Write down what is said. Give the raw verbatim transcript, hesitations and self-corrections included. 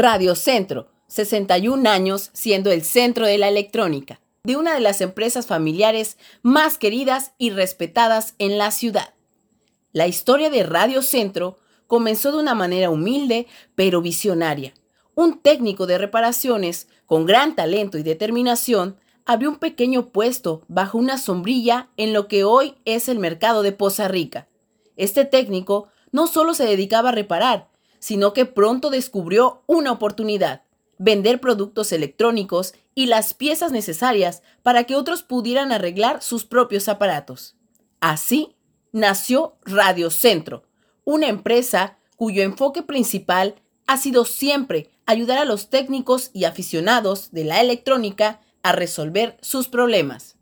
Radio Centro, sesenta y un años siendo el centro de la electrónica, de una de las empresas familiares más queridas y respetadas en la ciudad. La historia de Radio Centro comenzó de una manera humilde pero visionaria. Un técnico de reparaciones con gran talento y determinación abrió un pequeño puesto bajo una sombrilla en lo que hoy es el mercado de Poza Rica. Este técnico no solo se dedicaba a reparar, sino que pronto descubrió una oportunidad: vender productos electrónicos y las piezas necesarias para que otros pudieran arreglar sus propios aparatos. Así nació Radio Centro, una empresa cuyo enfoque principal ha sido siempre ayudar a los técnicos y aficionados de la electrónica a resolver sus problemas.